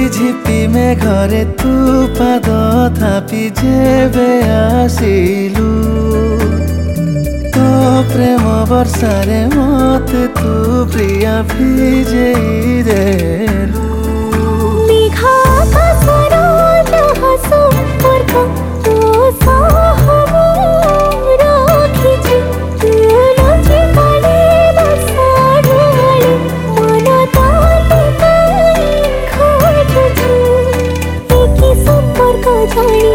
ঝিপি মেঘরে তু পাদ থাপি যেবে আসিলু তো প্রেম বর্ষারে মতে তু প্রিয়া ভিজেই দেলু মেঘা আকাশর যাহা সম্পর্ক তো সহব রাখিছি লুচি কালে বসাড়ুয়ালে মন তাতে তাই খোঁজুছি কি সম্পর্ক জানি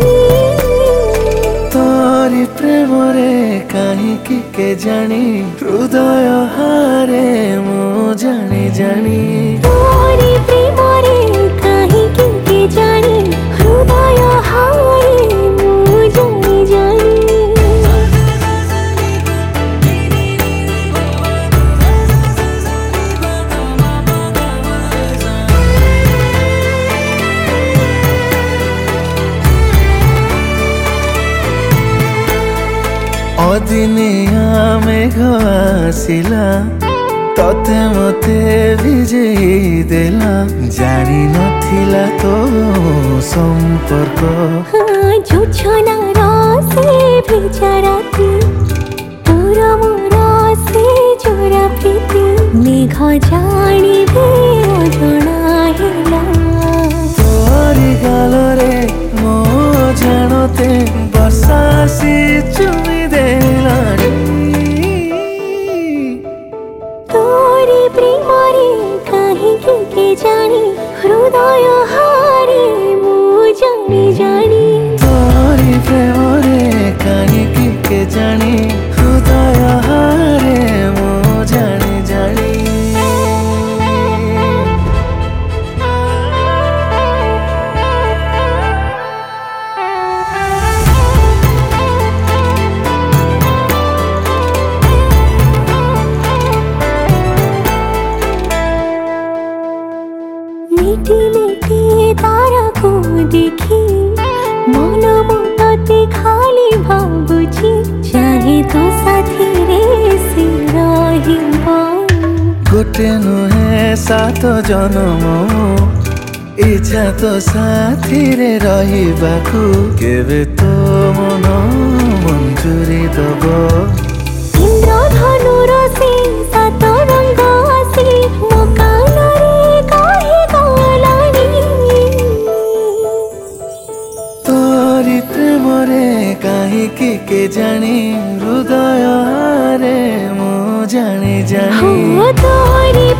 তোরি প্রেমরে কাহিকি কে জানি হৃদয় হারে মো জানি জানি তোরি প্রেমরে কাহিকি কে জানি হৃদয় হারে মু জানি জানি অদিনিয়া মেঘ আসিলা ততে মতে ভিজেই দেলা জানি নথিলা তো সম্পর্ক জোছনা রাসে ভেজা রাতি তোর মোর সে জোড়া প্রীতি মেঘ জানিবে অজଣା হেলা তোরি গালরে মো জানতে বর্ষা আসি চুমি দেলানি তোরি প্রেমরে কাহিকি কে জানি হৃদয় হারে মু জানি জানি তোরি প্রেমরে কাহিকি কে জানি হৃদয় হারে মো জানি জানি মিটি মিটি তারা কো দেখি মন মতে খালি ভাবুছি চাহে তো সাথী রে সে রহিব গোটে নুহে সাত জনম ইচ্ছা তো সাথীরে রহিବାକୁ কেবে তো মন মঞ্জুরি দব ইন্দ্রধনুর সে সাত রঙ্গ আসি ମୋ କାନରେ କହି ଗଲାଣି তোরি প্রেমরে কাহিকি কে জানি হৃদয় হারে মো জানি জানি তোরি